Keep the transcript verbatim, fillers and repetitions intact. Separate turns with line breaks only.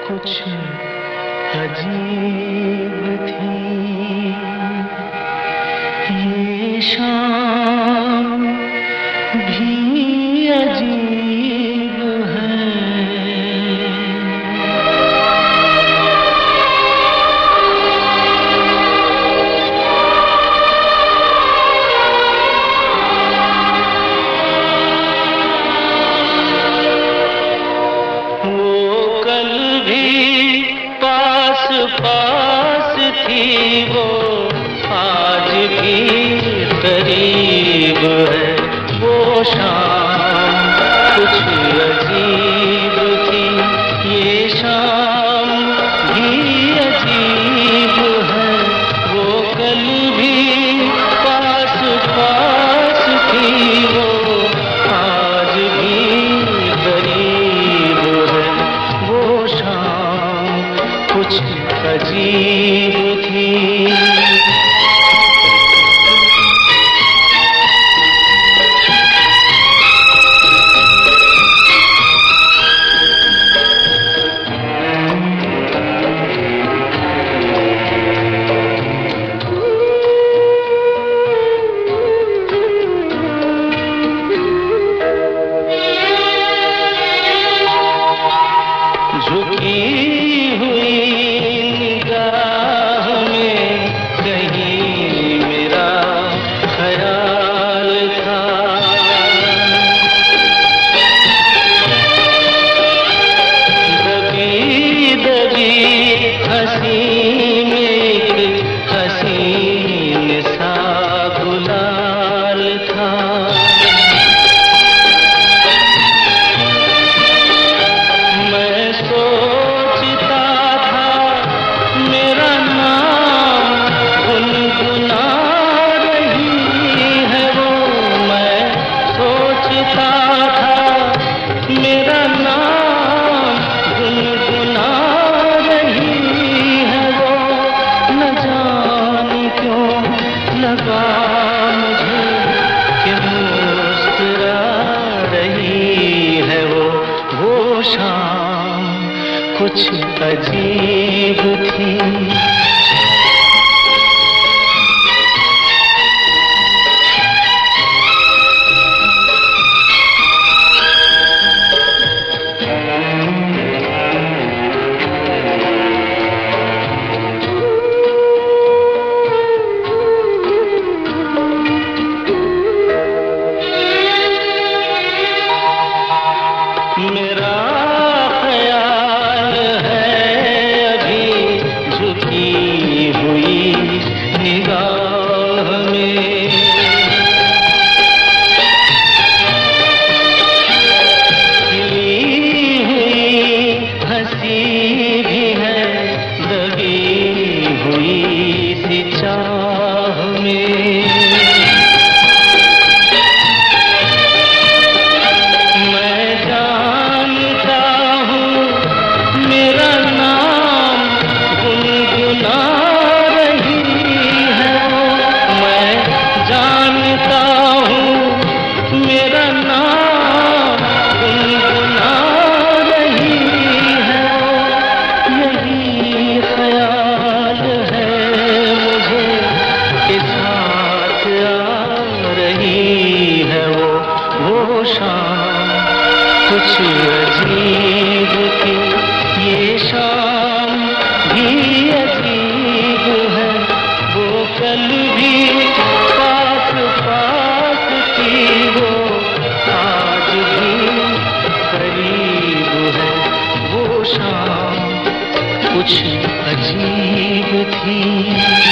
कुछ अजीब थी ये शाम भी अजीब है। वो कल भी पास पास थी, वो आज भी करीब है। वो शाम कुछ अजीब थी, ये शाम भी अजीब है। वो कल भी पास पास थी, वो आज भी करीब है। वो शाम कुछ अजीब थी। झुकी हुई निगाह में कहीं मेरा ख्याल था। दबी दबी हंसी में एक हसीन सा गुलाल था। सोचता था मेरा नाम गुनगुना रही है वो। मैं सोचता था मेरा नाम गुनगुना रही है वो। न जाने क्यों लगा मुझे कि मुस्कुरा रही है वो। वो शाम कुछ अजीब थी। मेरा ख्याल है अभी झुकी हुई निगाह में। खिली हुई हंसी भी है दबी हुई सी चाह में। वो शाम कुछ अजीब थी, ये शाम भी अजीब है। वो कल भी पास पास थी, वो आज भी करीब है। वो शाम कुछ अजीब थी।